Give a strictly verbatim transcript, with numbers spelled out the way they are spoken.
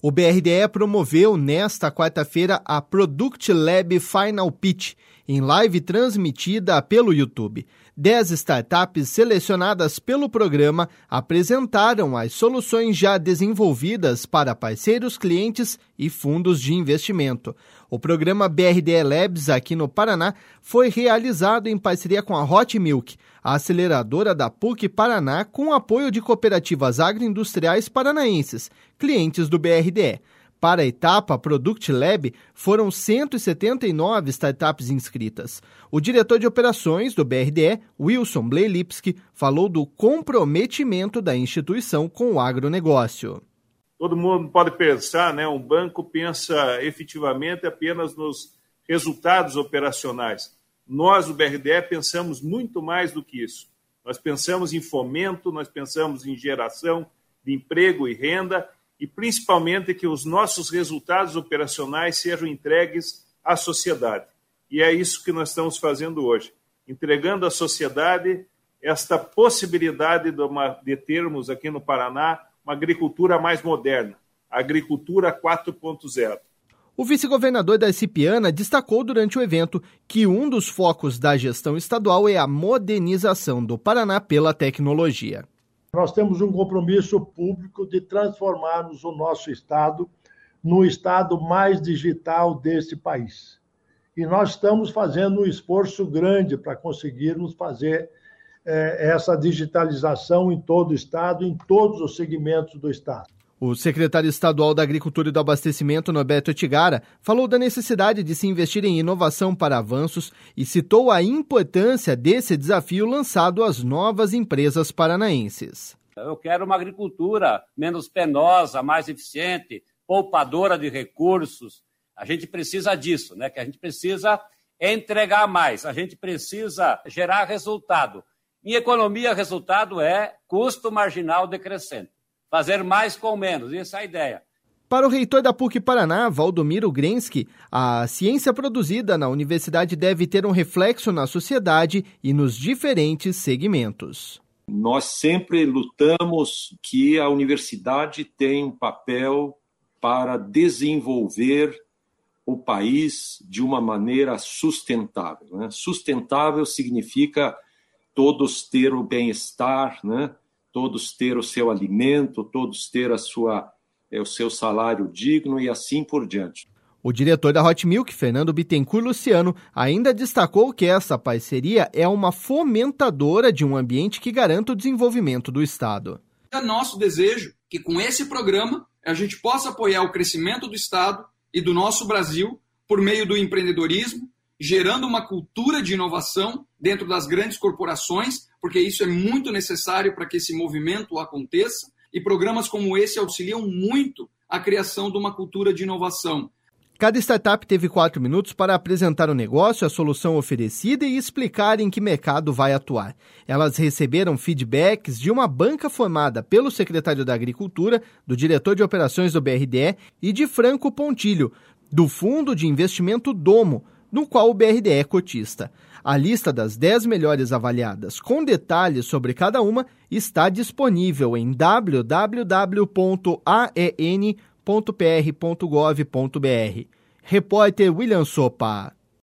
O B R D E promoveu nesta quarta-feira a Product Lab Final Pitch, em live transmitida pelo YouTube. Dez startups selecionadas pelo programa apresentaram as soluções já desenvolvidas para parceiros, clientes e fundos de investimento. O programa B R D E Labs aqui no Paraná foi realizado em parceria com a Hot Milk, a aceleradora da P U C Paraná, com apoio de cooperativas agroindustriais paranaenses, clientes do B R D E. Para a etapa Product Lab, foram cento e setenta e nove startups inscritas. O diretor de operações do B R D E, Wilson Bleilipski, falou do comprometimento da instituição com o agronegócio. Todo mundo pode pensar, né? Um banco pensa efetivamente apenas nos resultados operacionais. Nós, do B R D E, pensamos muito mais do que isso. Nós pensamos em fomento, nós pensamos em geração de emprego e renda, e principalmente que os nossos resultados operacionais sejam entregues à sociedade. E é isso que nós estamos fazendo hoje, entregando à sociedade esta possibilidade de, uma, de termos aqui no Paraná uma agricultura mais moderna, a agricultura quatro ponto zero. O vice-governador Darcy Piana destacou durante o evento que um dos focos da gestão estadual é a modernização do Paraná pela tecnologia. Nós temos um compromisso público de transformarmos o nosso estado no estado mais digital desse país. E nós estamos fazendo um esforço grande para conseguirmos fazer eh, essa digitalização em todo o estado, em todos os segmentos do estado. O secretário estadual da Agricultura e do Abastecimento, Norberto Otigara, falou da necessidade de se investir em inovação para avanços e citou a importância desse desafio lançado às novas empresas paranaenses. Eu quero uma agricultura menos penosa, mais eficiente, poupadora de recursos. A gente precisa disso, né? Que a gente precisa entregar mais, a gente precisa gerar resultado. Em economia, resultado é custo marginal decrescente. Fazer mais com menos, essa é a ideia. Para o reitor da P U C Paraná, Valdomiro Grensky, a ciência produzida na universidade deve ter um reflexo na sociedade e nos diferentes segmentos. Nós sempre lutamos que a universidade tenha um papel para desenvolver o país de uma maneira sustentável, né? Sustentável significa todos ter o bem-estar, né? Todos ter o seu alimento, todos ter a sua, é, o seu salário digno e assim por diante. O diretor da Hot Milk, Fernando Bittencourt Luciano, ainda destacou que essa parceria é uma fomentadora de um ambiente que garanta o desenvolvimento do Estado. É nosso desejo que com esse programa a gente possa apoiar o crescimento do Estado e do nosso Brasil por meio do empreendedorismo, gerando uma cultura de inovação dentro das grandes corporações, porque isso é muito necessário para que esse movimento aconteça, e programas como esse auxiliam muito a criação de uma cultura de inovação. Cada startup teve quatro minutos para apresentar o negócio, a solução oferecida e explicar em que mercado vai atuar. Elas receberam feedbacks de uma banca formada pelo secretário da Agricultura, do diretor de operações do B R D E e de Franco Pontilho, do Fundo de Investimento Domo, no qual o B R D E é cotista. A lista das dez melhores avaliadas, com detalhes sobre cada uma, está disponível em w w w ponto a e n ponto p r ponto gov ponto b r. Repórter William Sopa.